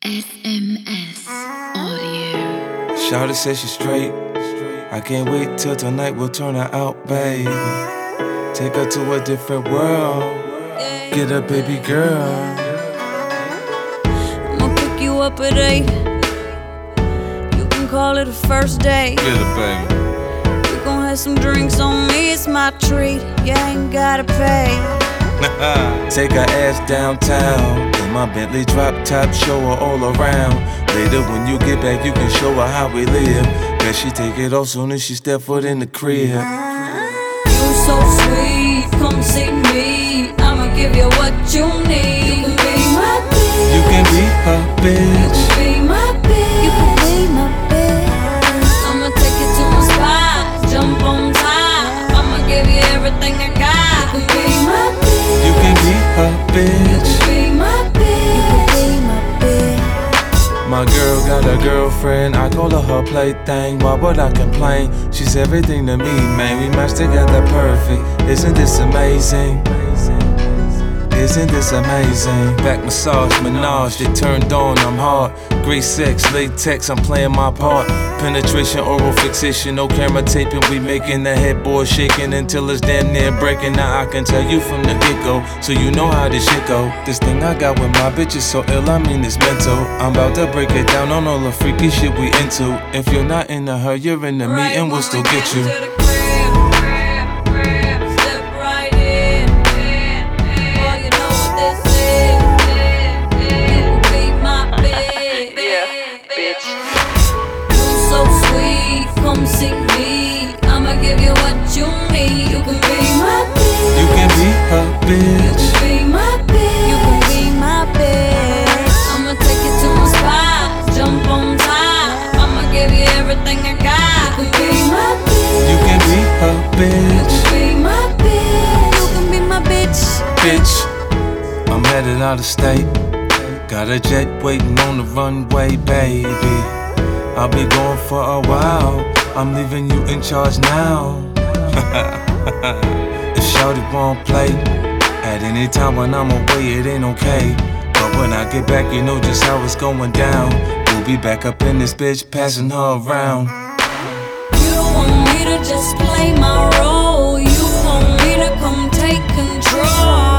SMS Audio. Shawty says she's straight. I can't wait till tonight, we'll turn her out, baby. Take her to a different world. Get a baby girl. I'ma pick you up at 8. You can call it a first date. Get a baby. We gon' have some drinks on me, it's my treat. You ain't gotta pay. Take her ass downtown in my Bentley drop top, show her all around. Later when you get back, you can show her how we live. Bet she take it off soon as she step foot in the crib. You so sweet, come see me. I'ma give you what you need. You can be my bitch. You can be her bitch. You can be my bitch. You can be my bitch. I'ma take you to my spot, jump on top. I'ma give you everything I got. You can be my bitch. You can be her bitch. You can be my bitch. You can be my bitch. My girl got a girlfriend, I call her her plaything. Why would I complain? She's everything to me, man. We match together perfect. Isn't this amazing? Isn't this amazing? Back massage, menage, they turned on, I'm hard. Great sex, latex, I'm playing my part. Penetration, oral fixation, no camera taping. We making the headboard shaking until it's damn near breaking. Now I can tell you from the get-go, so you know how this shit go. This thing I got with my bitch is so ill, I mean it's mental. I'm about to break it down on all the freaky shit we into. If you're not into her, you're into me and we'll still get you. Come see me, I'ma give you what you need. You can be my bitch. You can be her bitch. You can be my bitch. You can be my bitch. I'ma take you to my spot, jump on top. I'ma give you everything I got. You can be my bitch. You can be her bitch. You can be my bitch. You can be my bitch. Bitch, I'm headed out of state. Got a jet waiting on the runway, baby. I'll be gone for a while. I'm leaving you in charge now. If shawty won't play at any time when I'm away, it ain't okay. But when I get back, you know just how it's going down. We'll be back up in this bitch, passing her around. You don't want me to just play my role. You want me to come take control.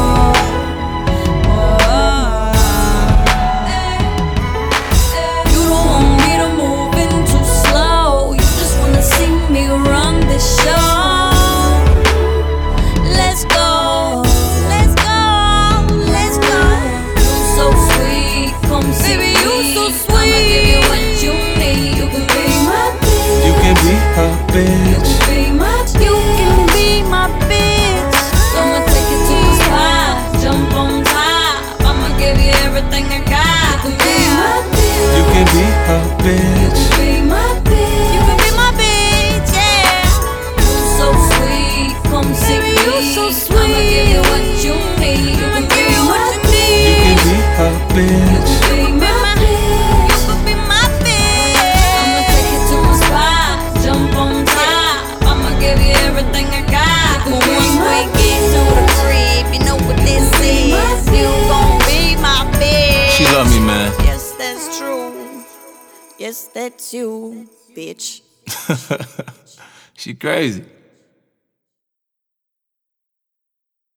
Bitch. You can be my bitch. I'ma take you to the spot, jump on top. I'ma give you everything I got. You can be my bitch. You can be her bitch. You can be my bitch. You can be my bitch, yeah. You so sweet, come see me. You so sweet. I'ma give you what you need. You can give you what you need. You can be her bitch. You can be my bitch. You can be my bitch. I'ma take you to my spot, jump on top. I'ma give you everything I got. But once we get to the crib, you know what this is. You gon' be my bitch. She love me, man. Yes, that's true. Yes, that's you, bitch. She crazy.